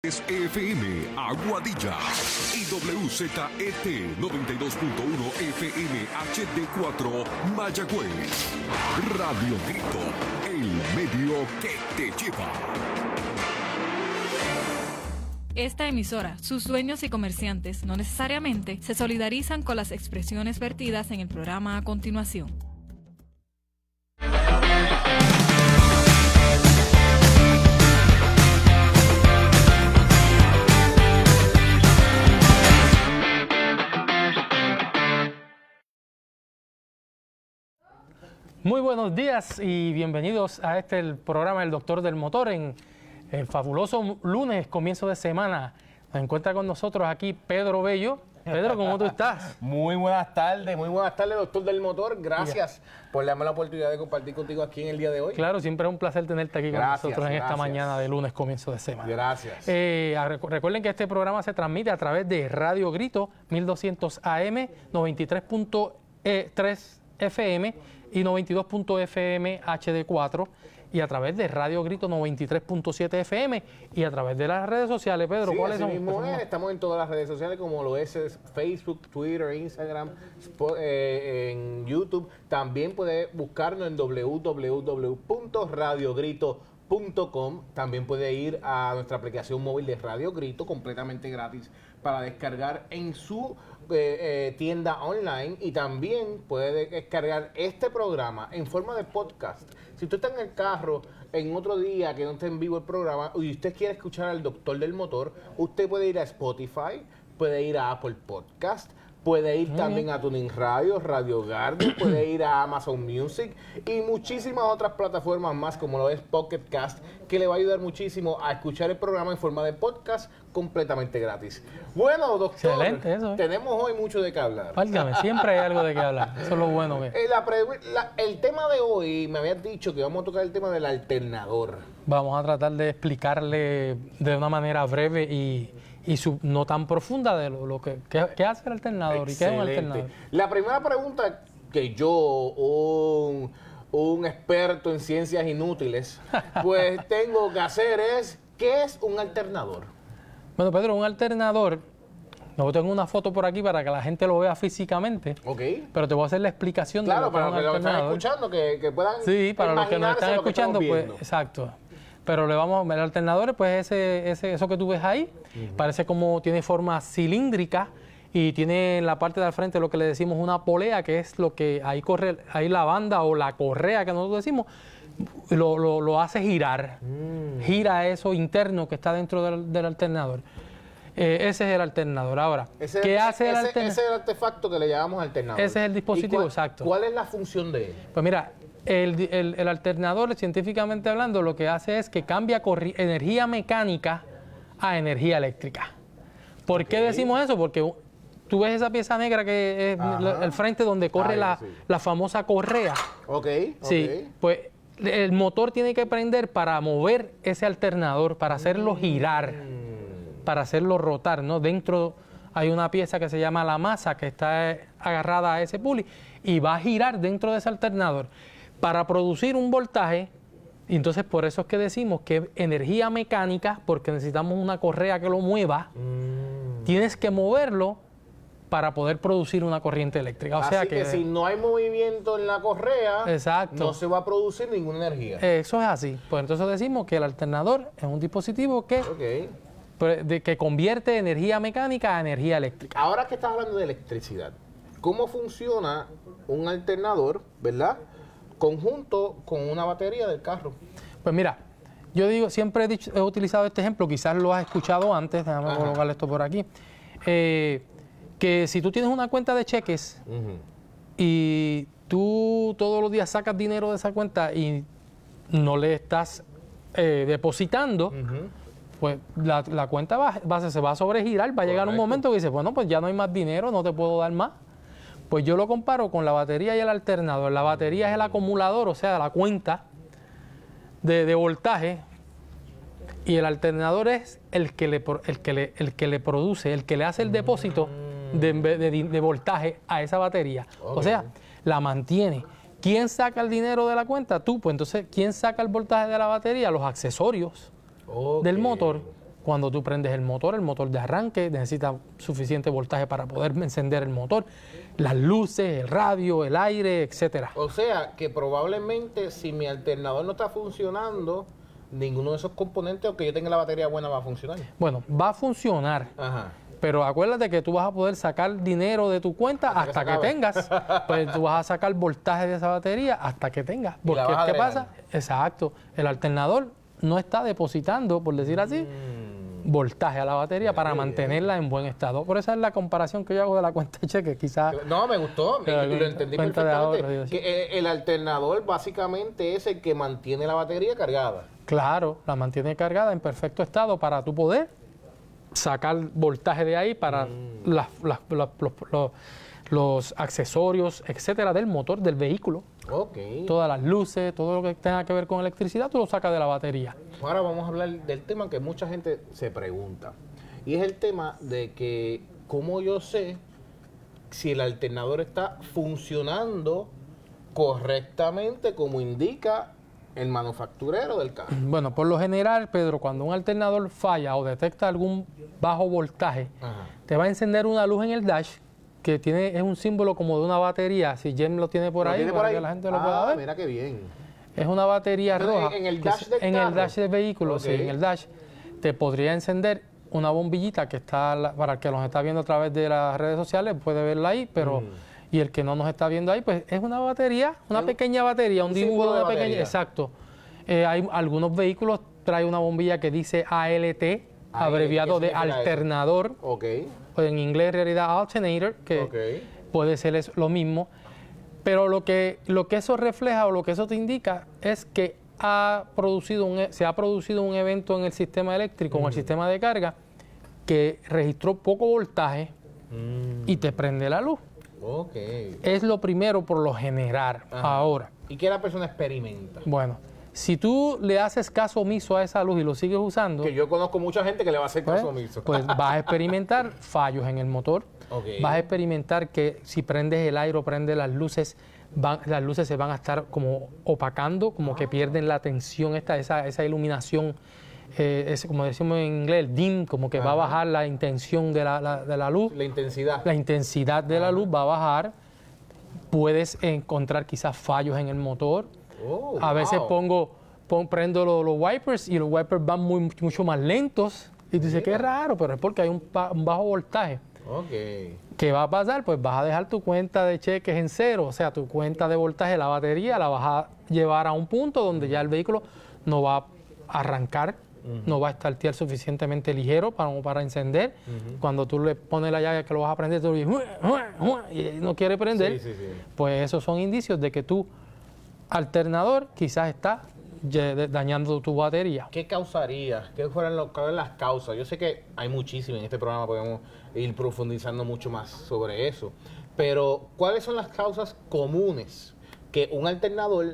FM Aguadilla y WZET 92.1 FM HD4 Mayagüez. Radio Grito, el medio que te lleva. Esta emisora, sus dueños y comerciantes no necesariamente se solidarizan con las expresiones vertidas en el programa a continuación. Muy buenos días y bienvenidos a el programa El Doctor del Motor en el fabuloso lunes, comienzo de semana. Nos encuentra con nosotros aquí Pedro Bello. Pedro, ¿cómo tú estás? Muy buenas tardes, Doctor del Motor. Gracias por darme la oportunidad de compartir contigo aquí en el día de hoy. Claro, siempre es un placer tenerte aquí con nosotros en esta mañana de lunes, comienzo de semana. Gracias. Recuerden que este programa se transmite a través de Radio Grito, 1200 AM, 93.3 FM y 92.FM HD4 y a través de Radio Grito 93.7 FM y a través de las redes sociales. Pedro, sí, ¿cuáles son? Mismo estamos en todas las redes sociales como lo es Facebook, Twitter, Instagram, en YouTube. También puede buscarnos en www.radiogrito.com. También puede ir a nuestra aplicación móvil de Radio Grito, completamente gratis, para descargar en su tienda online, y también puede descargar este programa en forma de podcast. Si usted está en el carro en otro día que no esté en vivo el programa y usted quiere escuchar al Doctor del Motor, usted puede ir a Spotify, puede ir a Apple Podcast, puede ir también a Tuning Radio, Radio Garden, puede ir a Amazon Music y muchísimas otras plataformas más como lo es Pocket Cast, que le va a ayudar muchísimo a escuchar el programa en forma de podcast completamente gratis. Bueno, doctor, excelente eso, tenemos hoy mucho de qué hablar. Válgame, siempre hay algo de qué hablar. Eso es lo bueno que... el tema de hoy, me habías dicho que vamos a tocar el tema del alternador. Vamos a tratar de explicarle de una manera breve y no tan profunda de lo que hace el alternador. Excelente. Y qué es un alternador. La primera pregunta que yo, un experto en ciencias inútiles, pues tengo que hacer es, ¿qué es un alternador? Bueno, Pedro, un alternador, yo tengo una foto por aquí para que la gente lo vea físicamente, pero te voy a hacer la explicación de lo que es un alternador. Claro, para los que están escuchando, que puedan sí, para los que nos están escuchando, pues, viendo. Exacto. Pero el alternador, pues eso que tú ves ahí, parece como tiene forma cilíndrica y tiene en la parte de al frente lo que le decimos una polea, que es lo que ahí corre, ahí la banda o la correa que nosotros decimos, lo hace girar. Gira eso interno que está dentro del alternador. Ese es el alternador. Ahora, ¿qué hace el alternador? Ese es el artefacto que le llamamos alternador. Ese es el dispositivo, exacto. ¿Cuál es la función de él? Pues mira, el alternador, científicamente hablando, lo que hace es que cambia energía mecánica a energía eléctrica. ¿Por qué decimos eso? Porque tú ves esa pieza negra que es el frente donde corre la famosa correa. Sí, pues el motor tiene que prender para mover ese alternador, para hacerlo girar, para hacerlo rotar, ¿no? Dentro hay una pieza que se llama la masa que está agarrada a ese pulley y va a girar dentro de ese alternador para producir un voltaje. Y entonces por eso es que decimos que es energía mecánica, porque necesitamos una correa que lo mueva. Tienes que moverlo para poder producir una corriente eléctrica. O sea que si no hay movimiento en la correa, exacto, no se va a producir ninguna energía. Eso es así. Pues entonces decimos que el alternador es un dispositivo que convierte energía mecánica a energía eléctrica. Ahora que estás hablando de electricidad, ¿cómo funciona un alternador, verdad, conjunto con una batería del carro? Pues mira, yo digo, siempre he utilizado este ejemplo, quizás lo has escuchado antes, déjame colocarle esto por aquí, que si tú tienes una cuenta de cheques y tú todos los días sacas dinero de esa cuenta y no le estás depositando, pues la cuenta se va a sobregirar, va a llegar un momento que dices, bueno, pues ya no hay más dinero, no te puedo dar más. Pues yo lo comparo con la batería y el alternador. La batería es el acumulador, o sea, la cuenta de voltaje, y el alternador es el que le produce, el que le hace el depósito de voltaje a esa batería. O sea, la mantiene. ¿Quién saca el dinero de la cuenta? Tú. Pues entonces, ¿quién saca el voltaje de la batería? Los accesorios del motor. Cuando tú prendes el motor de arranque necesita suficiente voltaje para poder encender el motor, las luces, el radio, el aire, etcétera. O sea, que probablemente si mi alternador no está funcionando, ninguno de esos componentes, aunque yo tenga la batería buena, va a funcionar. Bueno, va a funcionar. Ajá. Pero acuérdate que tú vas a poder sacar dinero de tu cuenta hasta que tengas. Pues tú vas a sacar voltaje de esa batería hasta que tengas. Porque ¿qué pasa? Exacto. El alternador no está depositando, por decir así, voltaje a la batería para mantenerla en buen estado. Por esa es la comparación que yo hago de la cuenta de cheque. Quizás. No, me gustó. Lo entendí perfectamente. Ahorro, que el alternador básicamente es el que mantiene la batería cargada. Claro, la mantiene cargada en perfecto estado para tú poder sacar voltaje de ahí para los accesorios, etcétera, del motor del vehículo. Okay. Todas las luces, todo lo que tenga que ver con electricidad, tú lo sacas de la batería. Ahora vamos a hablar del tema que mucha gente se pregunta. Y es el tema de que, ¿cómo yo sé si el alternador está funcionando correctamente como indica el manufacturero del carro? Bueno, por lo general, Pedro, cuando un alternador falla o detecta algún bajo voltaje, te va a encender una luz en el dash que es un símbolo como de una batería. Si Jem lo tiene por ahí, para que la gente lo pueda ver. Mira qué bien. Es una batería roja. ¿En el dash del carro? En el dash del vehículo, sí, en el dash. Te podría encender una bombillita que está, para el que nos está viendo a través de las redes sociales, puede verla ahí, pero... Y el que no nos está viendo ahí, pues es una batería, una pequeña batería, un dibujo de pequeña. Exacto. Hay algunos vehículos trae una bombilla que dice ALT, abreviado de alternador. Ok. O en inglés en realidad alternator, que puede ser lo mismo. Pero lo que eso refleja o lo que eso te indica es que se ha producido un evento en el sistema eléctrico, en el sistema de carga, que registró poco voltaje y te prende la luz. Okay. Es lo primero por lo general. Ajá. Ahora. ¿Y qué la persona experimenta? Bueno, si tú le haces caso omiso a esa luz y lo sigues usando... Que yo conozco mucha gente que le va a hacer caso omiso. Pues vas a experimentar fallos en el motor. Okay. Vas a experimentar que si prendes el aire o prendes las luces se van a estar como opacando, como que pierden la tensión, esa iluminación, como decimos en inglés, el dim, como que va a bajar la intención de la luz. La intensidad. La intensidad de la luz va a bajar. Puedes encontrar quizás fallos en el motor. A veces prendo los wipers y los wipers van mucho más lentos. Y tú dices, qué raro, pero es porque hay un bajo voltaje. Okay. ¿Qué va a pasar? Pues vas a dejar tu cuenta de cheques en cero, o sea, tu cuenta de voltaje de la batería la vas a llevar a un punto donde ya el vehículo no va a arrancar, no va a startear suficientemente ligero para encender. Cuando tú le pones la llave que lo vas a prender, tú dices, y no quiere prender, pues esos son indicios de que tu alternador quizás está dañando tu batería. ¿Qué causaría? ¿Qué fueran las causas? Yo sé que hay muchísimas en este programa, podemos ir profundizando mucho más sobre eso, pero ¿cuáles son las causas comunes que un alternador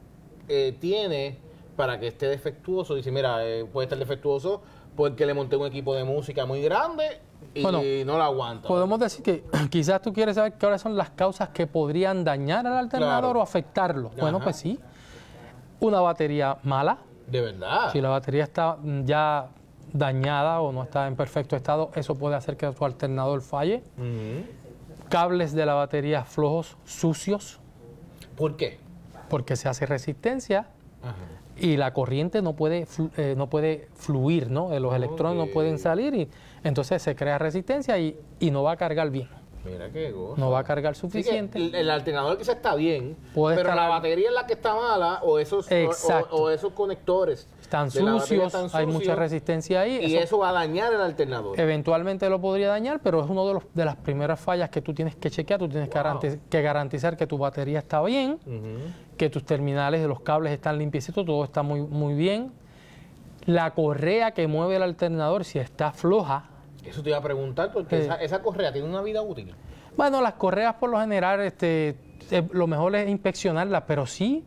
tiene para que esté defectuoso? Dice, mira, puede estar defectuoso porque le monté un equipo de música muy grande y no lo aguanta. Podemos decir que quizás tú quieres saber cuáles son las causas que podrían dañar al alternador o afectarlo. Bueno, pues sí. Una batería mala. ¿De verdad? Si la batería está ya dañada o no está en perfecto estado, eso puede hacer que tu alternador falle. Cables de la batería flojos, sucios. ¿Por qué? Porque se hace resistencia y la corriente no puede fluir, ¿no? Los electrones no pueden salir y entonces se crea resistencia y no va a cargar bien. Mira qué gozo. No va a cargar suficiente. Sí, el alternador quizás está bien, pero la batería es la que está mala o esos conectores están sucios, hay mucha resistencia ahí. Y eso va a dañar el alternador. Eventualmente lo podría dañar, pero es una de las primeras fallas que tú tienes que chequear. Tú tienes que garantizar que tu batería está bien, que tus terminales de los cables están limpiecitos, todo está muy, muy bien. La correa que mueve el alternador, si está floja. Eso te iba a preguntar, porque esa correa tiene una vida útil. Bueno, las correas por lo general, lo mejor es inspeccionarlas, pero sí,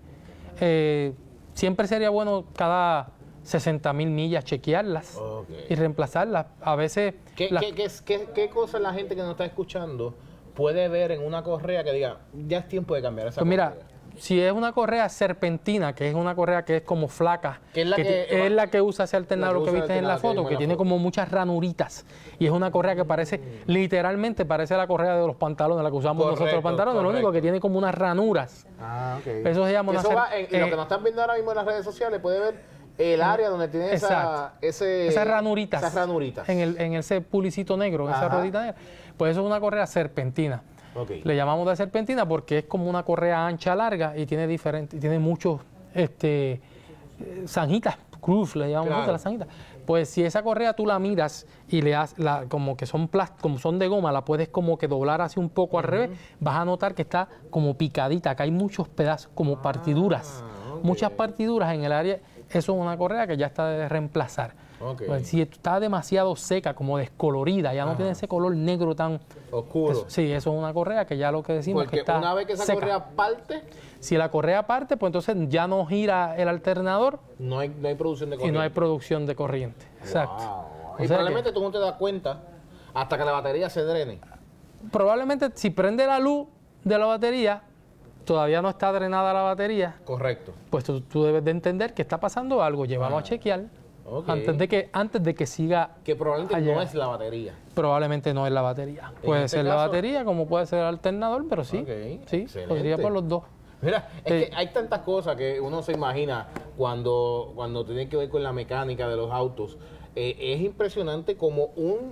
siempre sería bueno cada 60,000 millas chequearlas y reemplazarlas. A veces... ¿Qué cosa la gente que nos está escuchando puede ver en una correa que diga, ya es tiempo de cambiar esa correa? Mira, si es una correa serpentina, que es una correa que es como flaca, Que es la que usa ese alternador que viste en la foto, que tiene como muchas ranuritas, y es una correa que parece, literalmente parece la correa de los pantalones, la que usamos nosotros los pantalones, lo único que tiene como unas ranuras. Ah, ok. Eso se llama lo que nos están viendo ahora mismo en las redes sociales, puede ver el área donde tiene esas ranuritas. Esas ranuritas. En ese pulicito negro, esa ruedita negra. Pues eso es una correa serpentina. Okay. Le llamamos de serpentina porque es como una correa ancha, larga y tiene muchos zanjitas, groove, le llamamos nosotros las zanjitas. Pues si esa correa tú la miras y le das como que son como son de goma, la puedes como que doblar así un poco al revés, vas a notar que está como picadita, que hay muchos pedazos, como partiduras, muchas partiduras en el área. Eso es una correa que ya está de reemplazar. Okay. Pues si está demasiado seca, como descolorida, ya no tiene ese color negro tan oscuro. Sí, eso es una correa que ya lo que decimos porque que está una vez que esa seca. correa parte, si la correa parte, pues entonces ya no gira el alternador no hay producción de corriente. y no hay producción de corriente. Exacto. Wow. O Y sea probablemente tú no te das cuenta hasta que la batería se drene. Probablemente si prende la luz de la batería, todavía no está drenada la batería. Correcto. Pues tú debes de entender que está pasando algo. Llévalo a chequear. Okay. Antes de que siga. Que probablemente allá. no es la batería. Probablemente no es la batería. Puede este ser la caso- batería como puede ser el alternador, pero sí. Sí, Excelente. podría por los dos. Mira, es que hay tantas cosas que uno se imagina cuando tiene que ver con la mecánica de los autos. Es impresionante como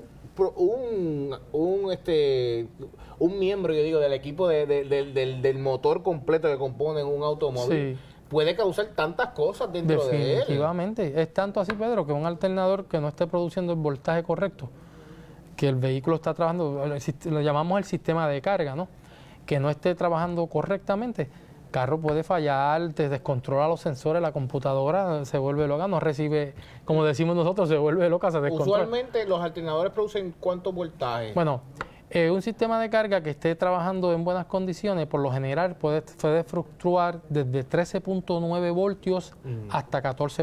un miembro, yo digo, del equipo del motor completo que compone un automóvil puede causar tantas cosas dentro de él. Definitivamente. Es tanto así, Pedro, que un alternador que no esté produciendo el voltaje correcto, que el vehículo está trabajando, lo llamamos el sistema de carga, ¿no? Que no esté trabajando correctamente, el carro puede fallar, te descontrola los sensores, la computadora se vuelve loca, no recibe, como decimos nosotros, se vuelve loca, se descontrola. Usualmente los alternadores producen ¿cuántos voltajes? Bueno, un sistema de carga que esté trabajando en buenas condiciones, por lo general puede fluctuar desde 13.9 voltios hasta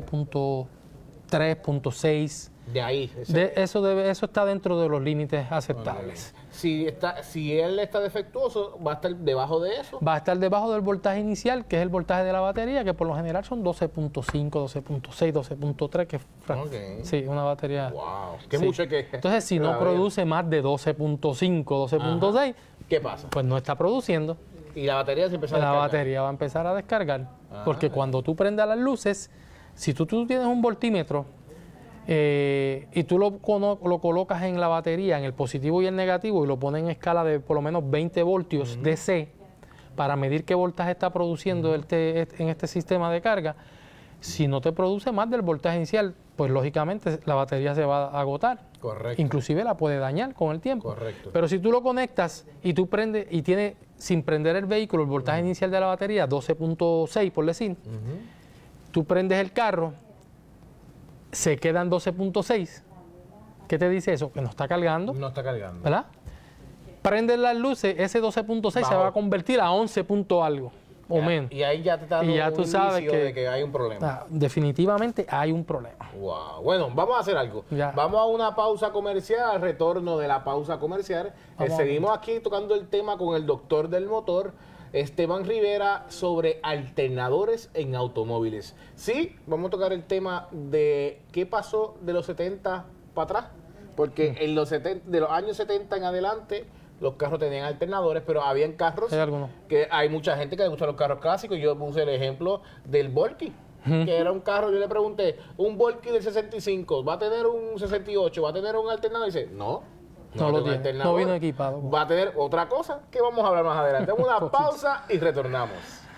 14.3, de ahí. Eso está dentro de los límites aceptables. Si él está defectuoso, va a estar debajo de eso. Va a estar debajo del voltaje inicial, que es el voltaje de la batería, que por lo general son 12.5, 12.6, 12.3, que sí, una batería. Wow, qué sí. mucho que. Entonces, si no produce más de 12.5, 12.6, ¿qué pasa? pues no está produciendo. Y la batería se empieza a La descargar. batería va a empezar a descargar, porque cuando tú prendas las luces, si tú tienes un voltímetro y tú lo colocas en la batería, en el positivo y el negativo, y lo pones en escala de por lo menos 20 voltios DC, para medir qué voltaje está produciendo en este sistema de carga, si no te produce más del voltaje inicial, pues lógicamente la batería se va a agotar. Correcto. Inclusive la puede dañar con el tiempo. Correcto. Pero si tú lo conectas y tú prendes y tiene sin prender el vehículo el voltaje inicial de la batería 12.6 por decir, tú prendes el carro, se quedan 12.6. ¿Qué te dice eso? Que no está cargando. No está cargando. ¿Verdad? Prendes las luces, ese 12.6 se va a convertir a 11 punto algo o menos. Y ahí ya te está dando tú sabes de que hay un problema. Definitivamente hay un problema. Wow. Bueno, vamos a hacer algo. Ya. Vamos a una pausa comercial, al retorno de la pausa comercial. Seguimos aquí tocando el tema con el doctor del motor, Esteban Rivera, sobre alternadores en automóviles. Sí, vamos a tocar el tema de qué pasó de los 70 para atrás, porque en de los años 70 en adelante los carros tenían alternadores, pero habían carros Hay algunos. que hay mucha gente que le gustan los carros clásicos. Yo puse el ejemplo del Volky, que era un carro, yo le pregunté, un Volky del 65, ¿va a tener un 68? ¿Va a tener un alternador? Y dice, no lo tiene tiene, no vino equipado. Va a tener otra cosa que vamos a hablar más adelante. Damos una pausa y retornamos.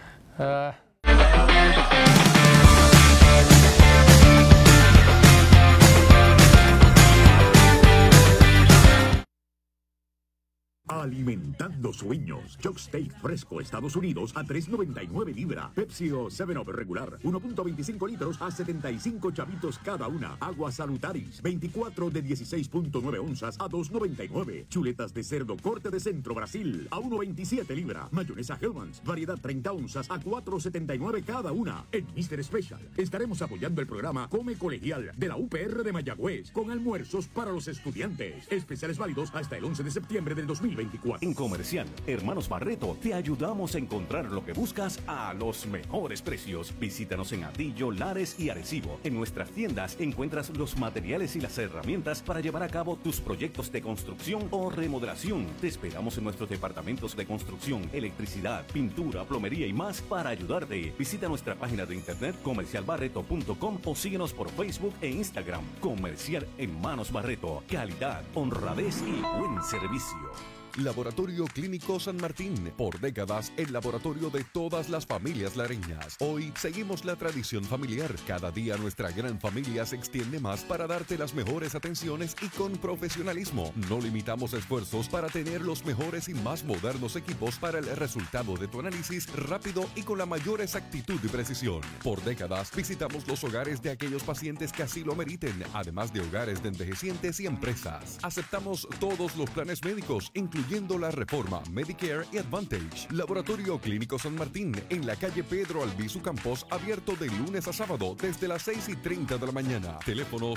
Alimentando sueños. Chuck Steak fresco Estados Unidos a $3.99 libra. Pepsi o 7-Up regular 1.25 litros a 75 chavitos cada una. Agua Salutaris 24 de 16.9 onzas a $2.99. Chuletas de cerdo corte de centro Brasil a 1.27 libra. Mayonesa Hellmann's variedad 30 onzas a $4.79 cada una. En Mr. Special estaremos apoyando el programa Come Colegial de la UPR de Mayagüez con almuerzos para los estudiantes. Especiales válidos hasta el 11 de septiembre del 2023. 24. En Comercial Hermanos Barreto te ayudamos a encontrar lo que buscas a los mejores precios. Visítanos en Atillo, Lares y Arecibo. En nuestras tiendas encuentras los materiales y las herramientas para llevar a cabo tus proyectos de construcción o remodelación. Te esperamos en nuestros departamentos de construcción, electricidad, pintura, plomería y más para ayudarte. Visita nuestra página de internet comercialbarreto.com o síguenos por Facebook e Instagram. Comercial Hermanos Barreto. Calidad, honradez y buen servicio. Laboratorio Clínico San Martín, por décadas el laboratorio de todas las familias lareñas. Hoy seguimos la tradición familiar. Cada día nuestra gran familia se extiende más para darte las mejores atenciones y con profesionalismo. No limitamos esfuerzos para tener los mejores y más modernos equipos para el resultado de tu análisis rápido y con la mayor exactitud y precisión. Por décadas visitamos los hogares de aquellos pacientes que así lo meriten, además de hogares de envejecientes y empresas. Aceptamos todos los planes médicos, incluyendo la reforma Medicare y Advantage. Laboratorio Clínico San Martín, en la calle Pedro Albizu Campos, abierto de lunes a sábado desde las 6:30 de la mañana. Teléfono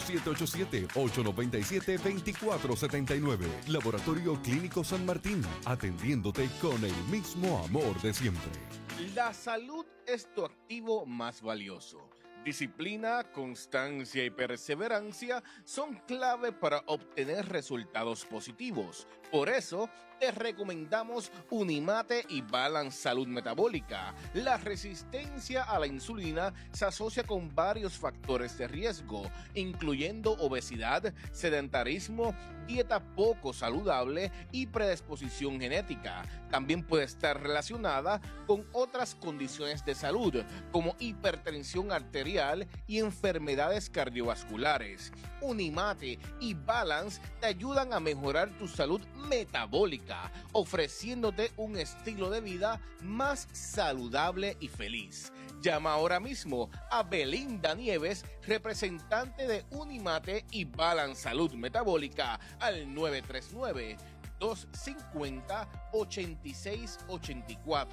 787-897-2479. Laboratorio Clínico San Martín, atendiéndote con el mismo amor de siempre. La salud es tu activo más valioso. Disciplina, constancia y perseverancia son clave para obtener resultados positivos. Por eso, te recomendamos Unimate y Balance Salud Metabólica. La resistencia a la insulina se asocia con varios factores de riesgo, incluyendo obesidad, sedentarismo, dieta poco saludable y predisposición genética. También puede estar relacionada con otras condiciones de salud, como hipertensión arterial y enfermedades cardiovasculares. Unimate y Balance te ayudan a mejorar tu salud metabólica, ofreciéndote un estilo de vida más saludable y feliz. Llama ahora mismo a Belinda Nieves, representante de Unimate y Balance Salud Metabólica, al 939-250-8684.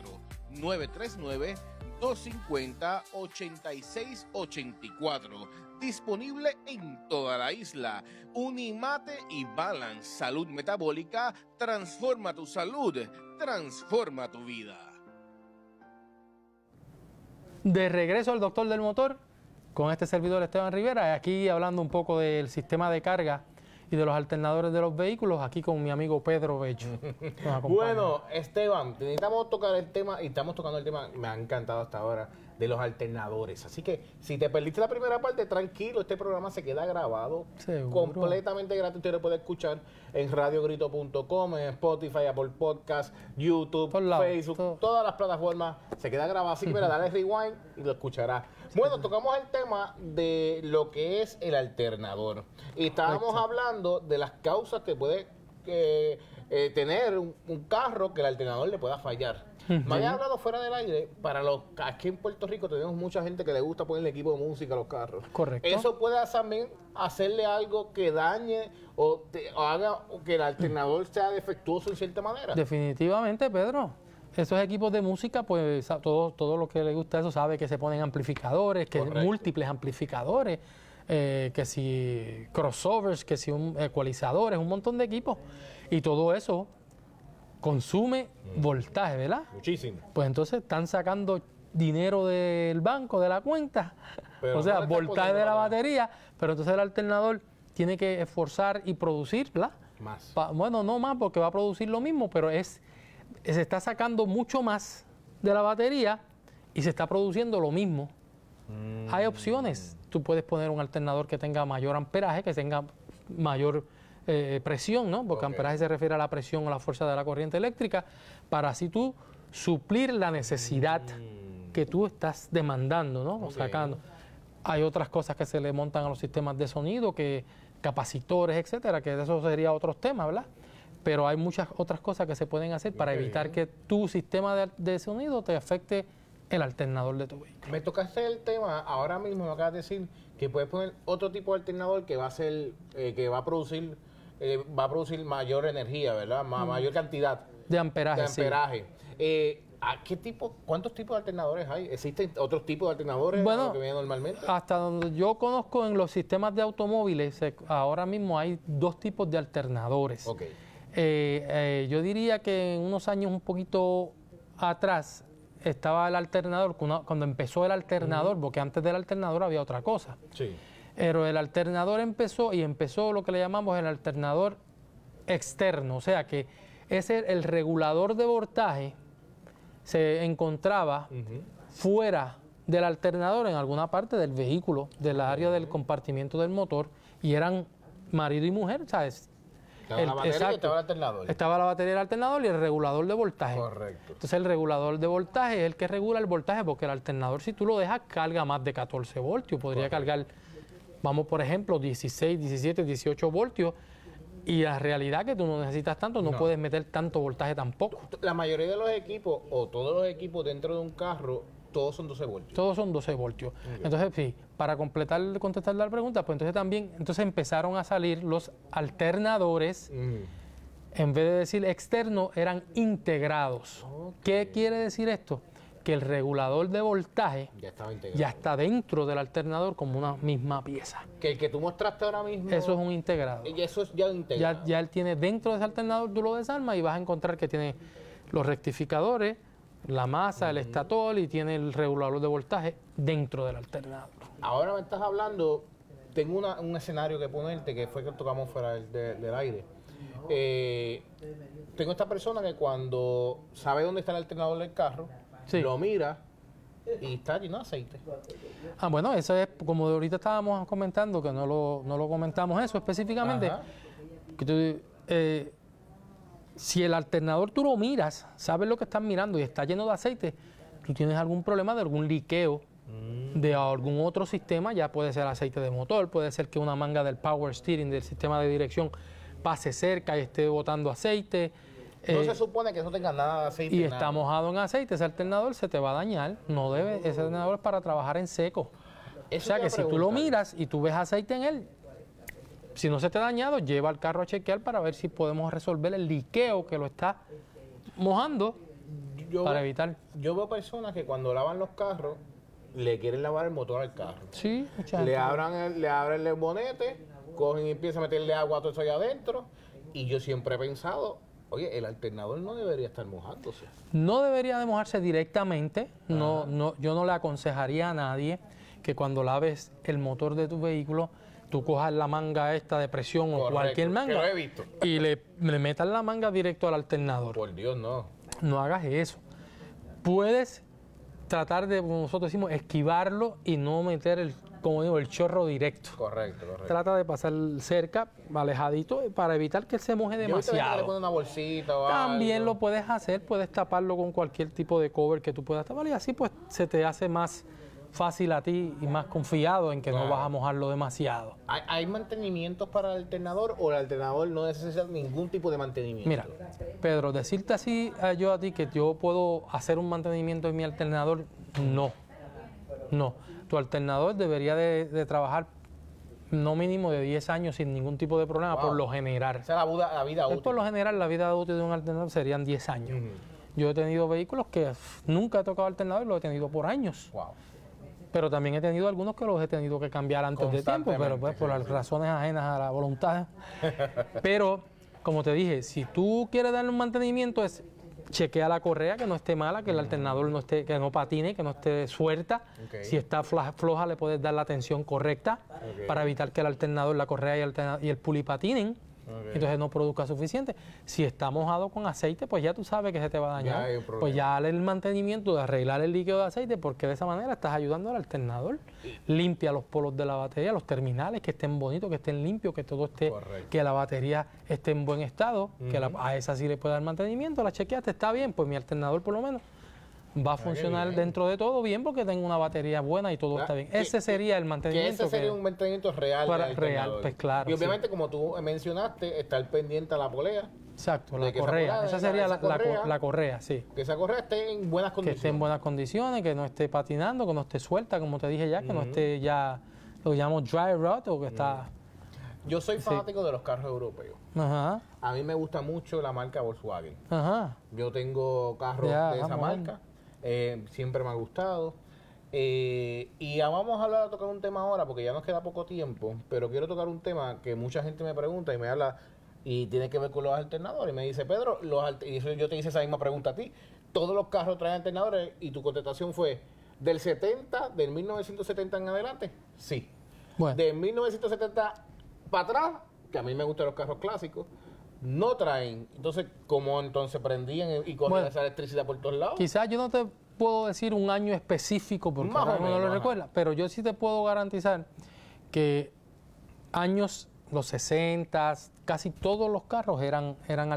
939-250-8684. Disponible en toda la isla. Unimate y Balance Salud Metabólica. Transforma tu salud. Transforma tu vida. De regreso al doctor del motor, con este servidor Esteban Rivera, aquí hablando un poco del sistema de carga y de los alternadores de los vehículos, aquí con mi amigo Pedro Becho. Bueno, Esteban, necesitamos tocar el tema, y estamos tocando el tema, me ha encantado hasta ahora, de los alternadores. Así que, si te perdiste la primera parte, tranquilo, este programa se queda grabado. Seguro. Completamente gratis. Usted lo puede escuchar en radiogrito.com, en Spotify, Apple Podcast, YouTube, Facebook, todas las plataformas. Se queda grabado. Así que, mira, dale rewind y lo escucharás. Bueno, tocamos el tema de lo que es el alternador. Y estábamos hablando de las causas que puede tener un carro que el alternador le pueda fallar. Me había hablado fuera del aire, aquí en Puerto Rico tenemos mucha gente que le gusta poner el equipo de música a los carros. Correcto. Eso puede también hacerle algo que dañe o haga que el alternador sea defectuoso en cierta manera. Definitivamente, Pedro. Esos equipos de música, pues todo lo que le gusta eso sabe que se ponen amplificadores, que múltiples amplificadores, que si crossovers, que si ecualizadores, un montón de equipos. Y todo eso consume voltaje, ¿verdad? Muchísimo. Pues entonces están sacando dinero del banco, de la cuenta, pero o sea, no voltaje de la batería, pero entonces el alternador tiene que esforzar y producir, ¿verdad? Más. Bueno, no más porque va a producir lo mismo, pero se está sacando mucho más de la batería y se está produciendo lo mismo. Hay opciones. Tú puedes poner un alternador que tenga mayor amperaje, que tenga mayor presión, ¿no? Porque amperaje se refiere a la presión o la fuerza de la corriente eléctrica, para así tú suplir la necesidad que tú estás demandando, ¿no? O sacando. Hay otras cosas que se le montan a los sistemas de sonido, que capacitores, etcétera, que de eso sería otros temas, ¿verdad? Pero hay muchas otras cosas que se pueden hacer para evitar que tu sistema de sonido te afecte el alternador de tu vehículo. Me tocaste el tema, ahora mismo me acabas de decir que puedes poner otro tipo de alternador que va a ser, que va a producir mayor energía, ¿verdad? Mayor cantidad de amperaje. ¿Cuántos tipos de alternadores hay? ¿Existen otros tipos de alternadores bueno, a lo que viene normalmente? Hasta donde yo conozco en los sistemas de automóviles, ahora mismo hay dos tipos de alternadores. Yo diría que en unos años un poquito atrás estaba el alternador, cuando empezó el alternador, porque antes del alternador había otra cosa. Sí. Pero el alternador empezó lo que le llamamos el alternador externo, o sea que el regulador de voltaje se encontraba fuera del alternador en alguna parte del vehículo, del área del compartimiento del motor, y eran marido y mujer, ¿sabes? Estaba la batería y estaba el alternador. Estaba la batería del alternador y el regulador de voltaje. Correcto. Entonces el regulador de voltaje es el que regula el voltaje, porque el alternador, si tú lo dejas, carga más de 14 voltios. Podría cargar, vamos por ejemplo, 16, 17, 18 voltios. Y la realidad es que tú no necesitas tanto, no puedes meter tanto voltaje tampoco. La mayoría de los equipos, o todos los equipos dentro de un carro, todos son 12 voltios. Todos son 12 voltios. Entonces, sí, para contestar la pregunta, pues entonces empezaron a salir los alternadores, en vez de decir externo, eran integrados. ¿Qué quiere decir esto? Que el regulador de voltaje ya está dentro del alternador como una misma pieza. Que el que tú mostraste ahora mismo... Eso es un integrado. Y eso es ya integrado. Ya él tiene dentro de ese alternador, tú lo desarmas y vas a encontrar que tiene los rectificadores, la masa, el estator, y tiene el regulador de voltaje dentro del alternador. Ahora me estás hablando, tengo un escenario que ponerte, que fue que tocamos fuera del aire. Tengo esta persona que cuando sabe dónde está el alternador del carro, lo mira y está lleno de aceite. Bueno, eso es, como ahorita estábamos comentando, que no lo comentamos eso específicamente, que si el alternador tú lo miras, sabes lo que estás mirando y está lleno de aceite, tú tienes algún problema de algún liqueo de algún otro sistema, ya puede ser aceite de motor, puede ser que una manga del power steering, del sistema de dirección, pase cerca y esté botando aceite. No se supone que eso tenga nada de aceite. Y está mojado en aceite, ese alternador se te va a dañar, ese alternador es para trabajar en seco. O sea que si tú lo miras y tú ves aceite en él, si no se te ha dañado, lleva el carro a chequear para ver si podemos resolver el liqueo que lo está mojando para evitar. Yo veo personas que cuando lavan los carros, le quieren lavar el motor al carro. Sí, le abren el bonete, cogen y empiezan a meterle agua a todo eso allá adentro. Y yo siempre he pensado, oye, el alternador no debería estar mojándose. No debería de mojarse directamente. Yo no le aconsejaría a nadie que cuando laves el motor de tu vehículo, tú cojas la manga esta de presión o cualquier manga que lo he visto. y le metas la manga directo al alternador. Por Dios, no. No hagas eso. Puedes tratar de, como nosotros decimos, esquivarlo y no meter el chorro directo. Correcto. Trata de pasar cerca, alejadito, para evitar que se moje demasiado. Le pone una bolsita o También algo. lo puedes hacer, puedes taparlo con cualquier tipo de cover que tú puedas tapar y así pues se te hace más fácil a ti y más confiado en que no vas a mojarlo demasiado. ¿Hay mantenimientos para el alternador o el alternador no necesita ningún tipo de mantenimiento? Mira, Pedro, decirte así yo a ti que yo puedo hacer un mantenimiento en mi alternador, no. Tu alternador debería de trabajar no mínimo de 10 años sin ningún tipo de problema, por lo general. Esa es la vida útil. Por lo general, la vida útil de un alternador serían 10 años. Yo he tenido vehículos que nunca he tocado alternador y los he tenido por años. Wow. Pero también he tenido algunos que los he tenido que cambiar antes de tiempo, pero pues por las razones ajenas a la voluntad. Pero, como te dije, si tú quieres darle un mantenimiento, chequea la correa, que no esté mala, que el alternador no esté, que no patine, que no esté suelta. Si está floja, le puedes dar la tensión correcta para evitar que el alternador, la correa y el puli patinen. Entonces no produzca suficiente. Si está mojado con aceite, pues ya tú sabes que se te va a dañar. Pues ya dale el mantenimiento de arreglar el líquido de aceite, porque de esa manera estás ayudando al alternador. Limpia los polos de la batería, los terminales, que estén bonitos, que estén limpios, que todo esté, que la batería esté en buen estado, que a esa sí le puede dar mantenimiento. La chequeaste, está bien, pues mi alternador por lo menos va a funcionar dentro de todo bien porque tengo una batería buena y todo está bien. Ese sería el mantenimiento. Ese sería un mantenimiento real. Real, pues claro. Y obviamente, como tú mencionaste, estar pendiente a la polea. Exacto, la correa. Esa sería la correa, sí. Que esa correa esté en buenas condiciones. Que esté en buenas condiciones, que no esté patinando, que no esté suelta, como te dije ya, que no esté ya, lo llamo dry rot o que está... Yo soy fanático de los carros europeos. Ajá. A mí me gusta mucho la marca Volkswagen. Ajá. Yo tengo carros de esa marca. Siempre me ha gustado. Y vamos a tocar un tema ahora porque ya nos queda poco tiempo, pero quiero tocar un tema que mucha gente me pregunta y me habla, y tiene que ver con los alternadores. Y me dice, Pedro, y eso yo te hice esa misma pregunta a ti, ¿todos los carros traen alternadores? Y tu contestación fue, del 1970 en adelante, sí. Bueno. De 1970 para atrás, que a mí me gustan los carros clásicos, no traen. Entonces, ¿cómo entonces prendían y corrían esa electricidad por todos lados? Quizás yo no te puedo decir un año específico porque Más o ahora no lo menos, recuerda, pero yo sí te puedo garantizar que años, los 60, casi todos los carros eran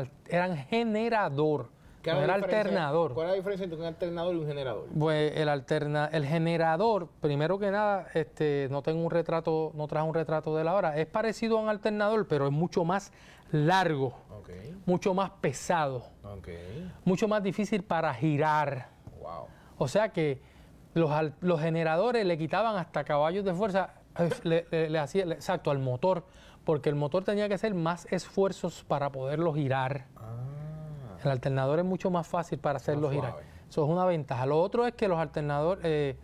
generador, no era alternador. ¿Cuál es la diferencia entre un alternador y un generador? Pues el generador, primero que nada, no traje un retrato de la hora. Es parecido a un alternador, pero es mucho más largo, mucho más pesado, mucho más difícil para girar. Wow. O sea que los generadores le quitaban hasta caballos de fuerza, le hacía exacto al motor, porque el motor tenía que hacer más esfuerzos para poderlo girar. El alternador es mucho más fácil para hacerlo girar. Eso es una ventaja. Lo otro es que los alternadores,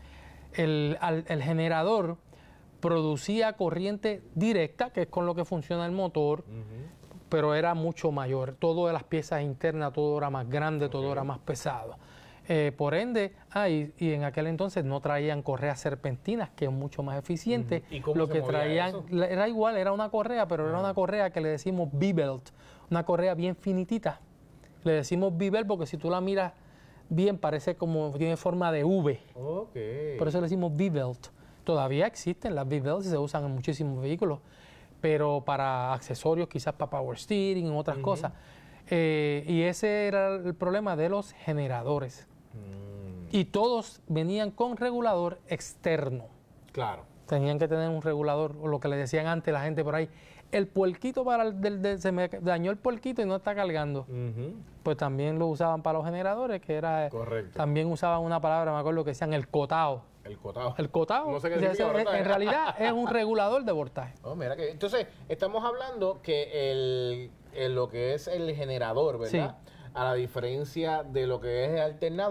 el generador producía corriente directa, que es con lo que funciona el motor, pero era mucho mayor. Todo de las piezas internas, todo era más grande, todo era más pesado. Por ende, y en aquel entonces no traían correas serpentinas, que es mucho más eficiente. ¿Y cómo lo se que movía traían eso? era igual, era una correa, pero era una correa que le decimos B-belt, una correa bien finitita. Le decimos B-belt porque si tú la miras bien parece como tiene forma de V. Por eso le decimos B-belt. Todavía existen las B-belts y se usan en muchísimos vehículos, pero para accesorios, quizás para power steering y otras cosas. Y ese era el problema de los generadores. Y todos venían con regulador externo. Claro. Tenían que tener un regulador, o lo que le decían antes la gente por ahí, el puerquito se me dañó el puerquito y no está cargando. Pues también lo usaban para los generadores, que era... Correcto. También usaban una palabra, me acuerdo que decían el cotao. El cotado. El cotao, No sé qué significa, en realidad es un regulador de voltaje. Mira que, entonces, estamos hablando que lo que es el generador, ¿verdad? Sí. A la diferencia de lo que es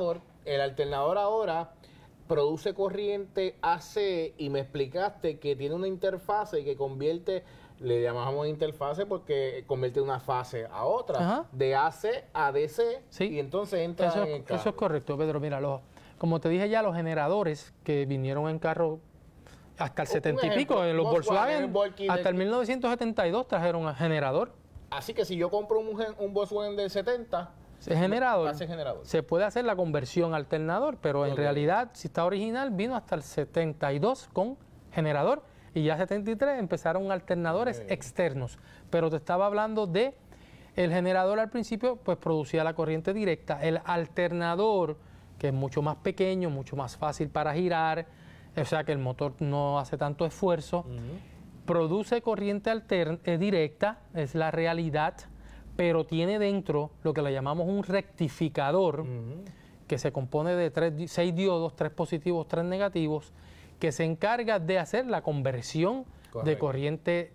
el alternador ahora produce corriente AC y me explicaste que tiene una interfase y que convierte, le llamamos interfase porque convierte una fase a otra, de AC a DC, y entonces entra en el carro. Eso es correcto, Pedro. Mira, como te dije ya, los generadores que vinieron en carro hasta el 70 y pico, en los Volkswagen, hasta el 1972 trajeron un generador. Así que si yo compro un Volkswagen del 70, ese generador, generador, se puede hacer la conversión a alternador, pero en realidad, si está original, vino hasta el 72 con generador y ya 73 empezaron alternadores externos. Pero te estaba hablando de el generador al principio, pues producía la corriente directa. El alternador, que es mucho más pequeño, mucho más fácil para girar, o sea que el motor no hace tanto esfuerzo, produce corriente directa, es la realidad, pero tiene dentro lo que le llamamos un rectificador, que se compone de 6 diodos, 3 positivos, 3 negativos, que se encarga de hacer la conversión de corriente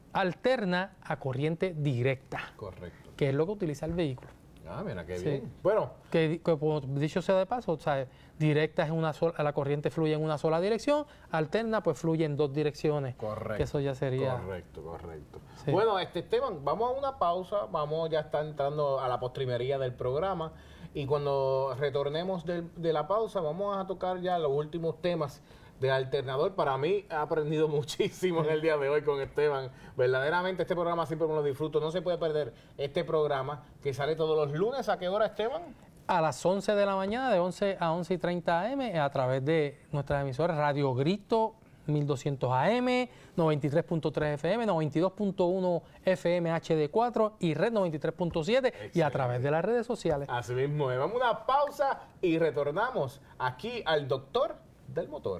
alterna a corriente directa. Correcto. Que es lo que utiliza el vehículo. Mira, qué bien. Bueno. Que como dicho sea de paso, o sea, directa es la corriente fluye en una sola dirección, alterna pues fluye en 2 direcciones. Correcto. Que eso ya sería... Correcto. Sí. Bueno, Esteban, vamos a una pausa, ya está entrando a la postrimería del programa y cuando retornemos de la pausa vamos a tocar ya los últimos temas de alternador. Para mí he aprendido muchísimo en el día de hoy con Esteban. Verdaderamente este programa siempre me lo disfruto. No se puede perder este programa que sale todos los lunes. ¿A qué hora, Esteban? A las 11 de la mañana, de 11 a 11:30 am, a través de nuestras emisoras Radio Grito 1200 AM, 93.3 FM, 92.1 FM HD4 y Red 93.7 y a través de las redes sociales. Así mismo, vamos a una pausa y retornamos aquí al Doctor del Motor.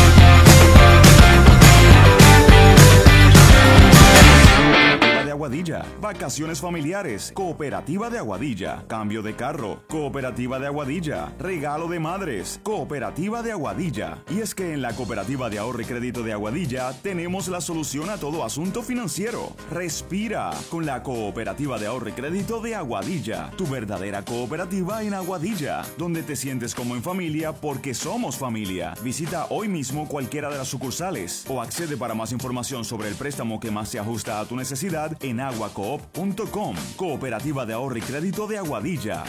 De Aguadilla Aguadilla. Vacaciones familiares, Cooperativa de Aguadilla. Cambio de carro, Cooperativa de Aguadilla. Regalo de madres, Cooperativa de Aguadilla. Y es que en la Cooperativa de Ahorro y Crédito de Aguadilla tenemos la solución a todo asunto financiero. Respira con la Cooperativa de Ahorro y Crédito de Aguadilla, tu verdadera cooperativa en Aguadilla, donde te sientes como en familia porque somos familia. Visita hoy mismo cualquiera de las sucursales o accede para más información sobre el préstamo que más se ajusta a tu necesidad en aguacoop.com. Cooperativa de Ahorro y Crédito de Aguadilla,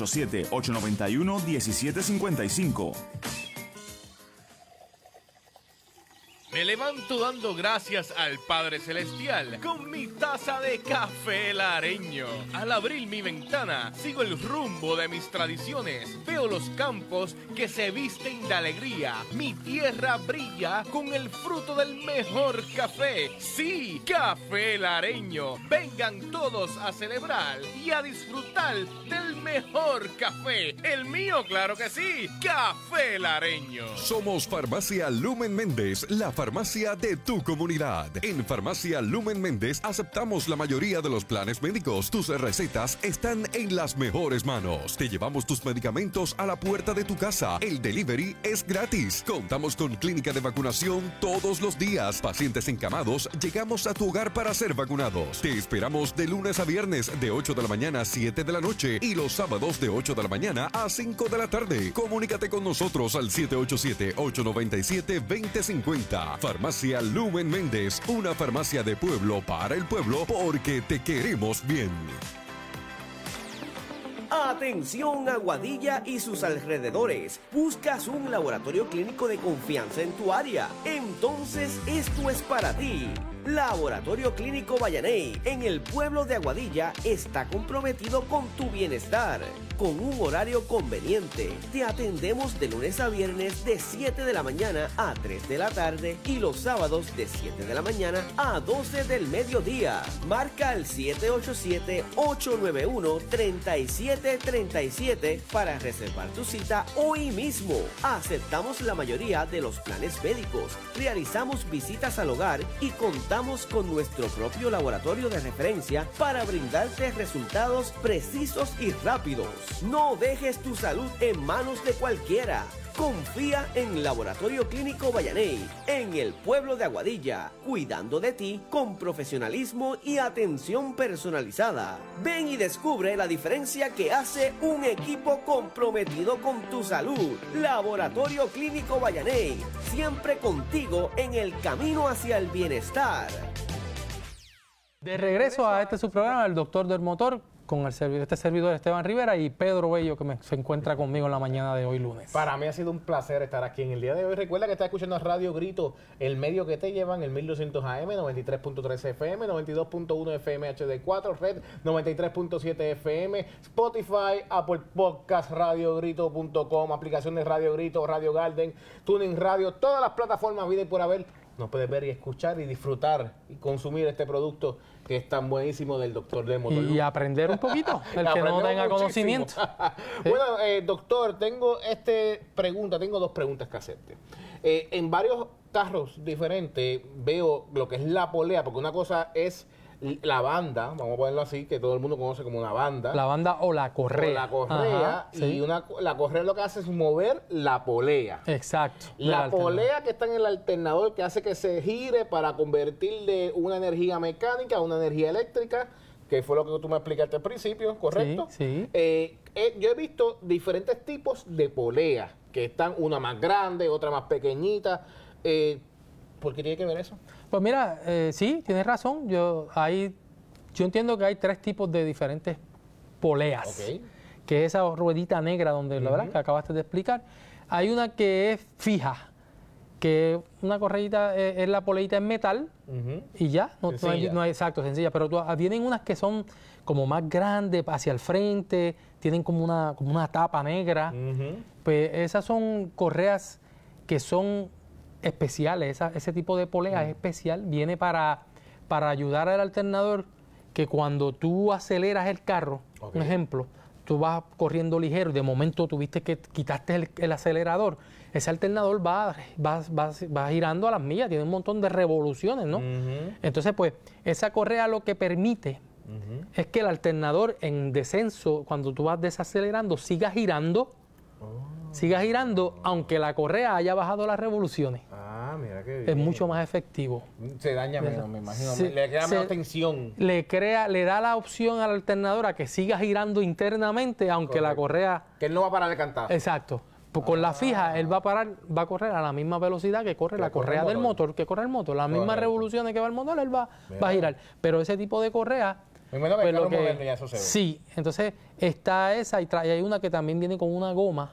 787-891-1755. Me levanto dando gracias al Padre Celestial con mi taza de café lareño. Al abrir mi ventana, sigo el rumbo de mis tradiciones. Veo los campos que se visten de alegría. Mi tierra brilla con el fruto del mejor café. Sí, café lareño. Vengan todos a celebrar y a disfrutar del mejor café. El mío, claro que sí, café lareño. Somos Farmacia Lumen Méndez, la farmacia de tu comunidad. En Farmacia Lumen Méndez aceptamos la mayoría de los planes médicos. Tus recetas están en las mejores manos. Te llevamos tus medicamentos a la puerta de tu casa. El delivery es gratis. Contamos con clínica de vacunación todos los días. Pacientes encamados, llegamos a tu hogar para ser vacunados. Te esperamos de lunes a viernes de 8 de la mañana a 7 de la noche y los sábados de 8 de la mañana a 5 de la tarde. Comunícate con nosotros al 787-897-2050. Farmacia Lumen Méndez, una farmacia de pueblo para el pueblo porque te queremos bien. Atención Aguadilla y sus alrededores. ¿Buscas un laboratorio clínico de confianza en tu área? Entonces esto es para ti. Laboratorio Clínico Vallaney, en el pueblo de Aguadilla, está comprometido con tu bienestar. Con un horario conveniente, te atendemos de lunes a viernes de 7 de la mañana a 3 de la tarde y los sábados de 7 de la mañana a 12 del mediodía. Marca el 787-891-3737 para reservar tu cita hoy mismo. Aceptamos la mayoría de los planes médicos, realizamos visitas al hogar y contamos con nuestro propio laboratorio de referencia para brindarte resultados precisos y rápidos. No dejes tu salud en manos de cualquiera. Confía en Laboratorio Clínico Vallaney, en el pueblo de Aguadilla, cuidando de ti con profesionalismo y atención personalizada. Ven y descubre la diferencia que hace un equipo comprometido con tu salud. Laboratorio Clínico Vallaney, siempre contigo en el camino hacia el bienestar. De regreso a su programa, el doctor del motor, con este servidor Esteban Rivera y Pedro Bello, que se encuentra conmigo en la mañana de hoy lunes. Para mí ha sido un placer estar aquí en el día de hoy. Recuerda que estás escuchando Radio Grito, el medio que te llevan, el 1200 AM, 93.3 FM, 92.1 FM HD4, Red 93.7 FM, Spotify, Apple Podcast, RadioGrito.com, aplicaciones Radio Grito, Radio Garden, Tuning Radio, todas las plataformas vida y por haber. Nos puedes ver y escuchar y disfrutar y consumir este producto que es tan buenísimo del doctor del motor. Y aprender un poquito, el que no tenga conocimiento. Bueno, doctor, tengo dos preguntas que hacerte. En varios carros diferentes veo lo que es la polea, porque una cosa es la banda, vamos a ponerlo así, que todo el mundo conoce como una banda. La banda o la correa. O la correa. Ajá, y sí. La correa lo que hace es mover la polea. Exacto. La polea que está en el alternador que hace que se gire para convertir de una energía mecánica a una energía eléctrica, que fue lo que tú me explicaste al principio, ¿correcto? Sí, yo he visto diferentes tipos de polea, que están una más grande, otra más pequeñita. ¿Por qué tiene que ver eso? Pues mira, sí, tienes razón. Yo entiendo que hay tres tipos de diferentes poleas. Okay. Que es esa ruedita negra donde, la verdad, que acabaste de explicar. Hay una que es fija, que una correita es la poleita en metal y ya, no hay exacto, sencilla. Pero vienen unas que son como más grandes, hacia el frente, tienen como una tapa negra. Pues esas son correas que son especiales. Ese tipo de polea es especial, viene para ayudar al alternador, que cuando tú aceleras el carro, un ejemplo, tú vas corriendo ligero y de momento tuviste que quitaste el acelerador, ese alternador va girando a las millas, tiene un montón de revoluciones, ¿no? Entonces, pues, esa correa lo que permite es que el alternador en descenso, cuando tú vas desacelerando, siga girando, aunque la correa haya bajado las revoluciones. Ah, mira qué bien. Es mucho más efectivo. Se daña menos, me imagino. Sí, Le queda menos tensión. Le da la opción al alternador a que siga girando internamente, aunque la correa... Que él no va a parar de cantar. Exacto. Pues con la fija, él va a correr a la misma velocidad que corre la correa del motor, que corre el motor. Las mismas revoluciones que va el motor, él va a girar. Pero ese tipo de correa... Me imagino que pues moderno ya eso se ve. Sí, entonces está esa y hay una que también viene con una goma,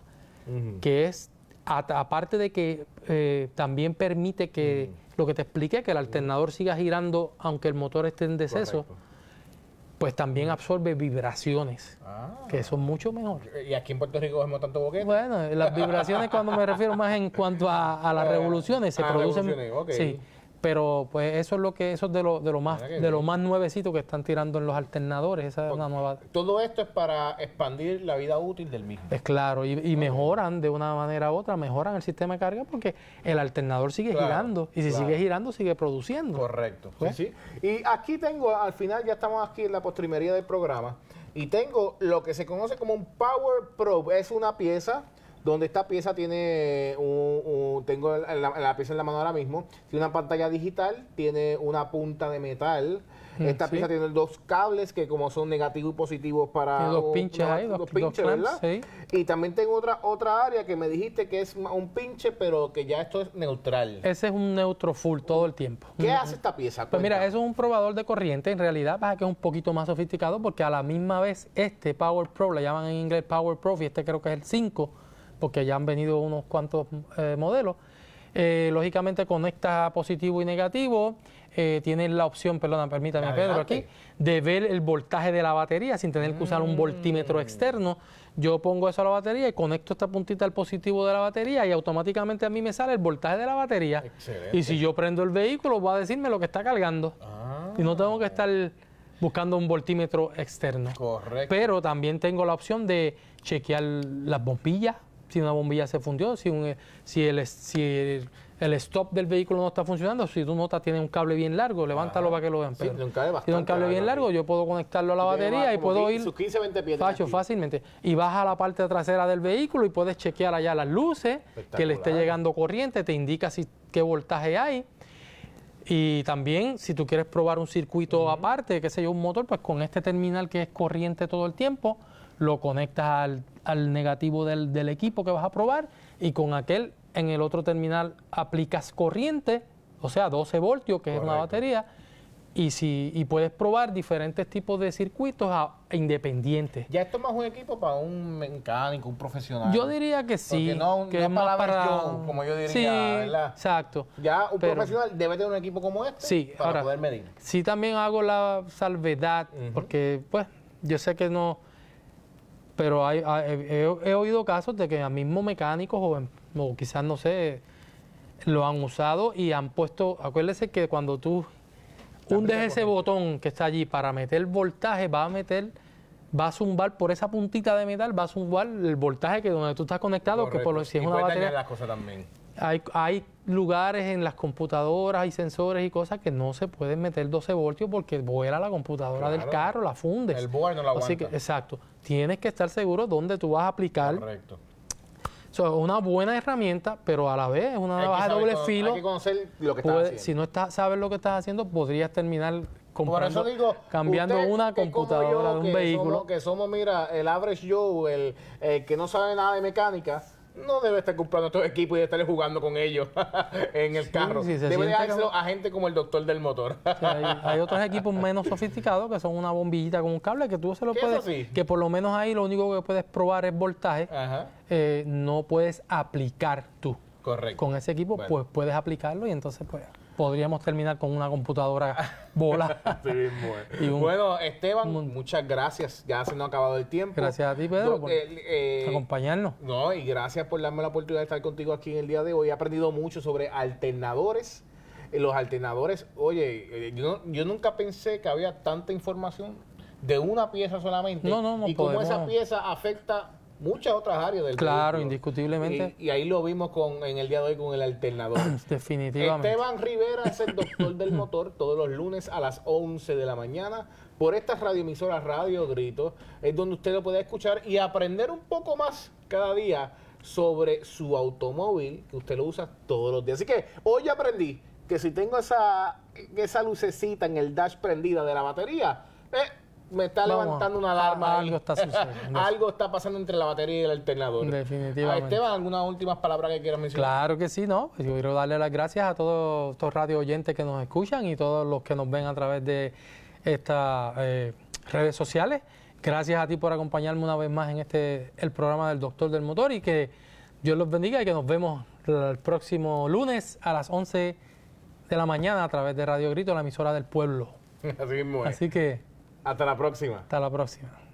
que es, aparte de que también permite que, lo que te expliqué, que el alternador siga girando aunque el motor esté en deceso. Correcto. Pues también absorbe vibraciones, que son mucho mejor. ¿Y aquí en Puerto Rico vemos tanto boquete? Bueno, las vibraciones cuando me refiero más en cuanto a las revoluciones, se producen... Okay. Sí, pero pues eso es de lo más nuevecito que están tirando en los alternadores. Esa es una nueva... Todo esto es para expandir la vida útil del mismo. Es claro, y mejoran de una manera u otra, mejoran el sistema de carga porque el alternador sigue girando, y si sigue girando, sigue produciendo. Correcto. ¿Pues? Sí. Y aquí tengo, al final ya estamos aquí en la postrimería del programa, y tengo lo que se conoce como un Power Probe. Es una pieza donde esta pieza tiene tengo la pieza en la mano ahora mismo, tiene una pantalla digital, tiene una punta de metal. Esta pieza tiene dos cables que como son negativos y positivos para... Tiene dos pinches ahí, dos pinches, ¿verdad? Sí. Y también tengo otra área que me dijiste que es un pinche, pero que ya esto es neutral. Ese es un neutro full todo el tiempo. ¿Qué hace esta pieza? Pues mira, eso es un probador de corriente. En realidad pasa que es un poquito más sofisticado porque a la misma vez Power Pro, le llaman en inglés Power Pro, y creo que es el 5, porque ya han venido unos cuantos modelos. Lógicamente conecta positivo y negativo. Tienes la opción, permítame Pedro, aquí, de ver el voltaje de la batería sin tener que usar un voltímetro externo. Yo pongo eso a la batería y conecto esta puntita al positivo de la batería y automáticamente a mí me sale el voltaje de la batería. Excelente. Y si yo prendo el vehículo, va a decirme lo que está cargando. Y no tengo que estar buscando un voltímetro externo. Correcto. Pero también tengo la opción de chequear las bombillas, si una bombilla se fundió, si el stop del vehículo no está funcionando, si tú notas tiene un cable bien largo, levántalo para que lo vean. Sí, tiene un cable bien largo, yo puedo conectarlo a la batería y puedo ir sus 15, 20 pies fácilmente. Y vas a la parte trasera del vehículo y puedes chequear allá las luces, que le esté llegando corriente, te indica qué voltaje hay. Y también, si tú quieres probar un circuito aparte, qué sé yo, un motor, pues con este terminal que es corriente todo el tiempo, lo conectas al negativo del equipo que vas a probar y con aquel en el otro terminal aplicas corriente, o sea, 12 voltios, que es una batería, y puedes probar diferentes tipos de circuitos independientes. ¿Ya esto es más un equipo para un mecánico, un profesional? Yo diría que sí. Que es más para yo, como yo diría, sí, ¿verdad? Exacto. Ya un profesional debe tener un equipo como este para poder medir. Sí, también hago la salvedad, porque pues yo sé que no... Pero he oído casos de que a mismos mecánicos o quizás, no sé, lo han usado y han puesto... Acuérdese que cuando tú hundes ese botón que está allí para meter voltaje, va a zumbar por esa puntita de metal, va a zumbar el voltaje que donde tú estás conectado, que por si es una batería... las cosas también. Hay lugares en las computadoras y sensores y cosas que no se pueden meter 12 voltios porque vuela la computadora del carro, la fundes. El board no la aguanta. Así que, exacto. Tienes que estar seguro dónde tú vas a aplicar. Correcto. Es una buena herramienta, pero a la vez es una navaja de doble filo. Hay que conocer lo que estás haciendo. Si no sabes lo que estás haciendo, podrías terminar cambiando una computadora de un vehículo. Somos, mira, el average Joe, el que no sabe nada de mecánica, no debe estar comprando estos equipos y estarle jugando con ellos en el carro. Debe dejárselo a gente como el doctor del motor. Hay otros equipos menos sofisticados que son una bombillita con un cable que tú se lo puedes... Que por lo menos ahí lo único que puedes probar es voltaje. No puedes aplicar tú. Correcto. Con ese equipo pues puedes aplicarlo y entonces pues podríamos terminar con una computadora bola. Así mismo. Bueno, Esteban, muchas gracias. Ya se nos ha acabado el tiempo. Gracias a ti, Pedro, por acompañarnos. No, y gracias por darme la oportunidad de estar contigo aquí en el día de hoy. He aprendido mucho sobre alternadores. Los alternadores, oye, yo nunca pensé que había tanta información de una pieza solamente. No y cómo esa pieza afecta muchas otras áreas del Claro, vehículo. indiscutiblemente. Y ahí lo vimos en el día de hoy con el alternador. Definitivamente. Esteban Rivera es el doctor del motor todos los lunes a las 11 de la mañana por estas radioemisoras Radio Grito. Es donde usted lo puede escuchar y aprender un poco más cada día sobre su automóvil, que usted lo usa todos los días. Así que hoy aprendí que si tengo esa lucecita en el dash prendida de la batería, me está levantando una alarma. Algo está sucediendo. Algo está pasando entre la batería y el alternador. Definitivamente. Esteban, ¿algunas últimas palabras que quieras mencionar? Claro que sí, ¿no? Yo quiero darle las gracias a todos estos radio oyentes que nos escuchan y todos los que nos ven a través de estas redes sociales. Gracias a ti por acompañarme una vez más en el programa del Doctor del Motor, y que Dios los bendiga y que nos vemos el próximo lunes a las 11 de la mañana a través de Radio Grito, la emisora del pueblo. Así mismo es. Así que hasta la próxima. Hasta la próxima.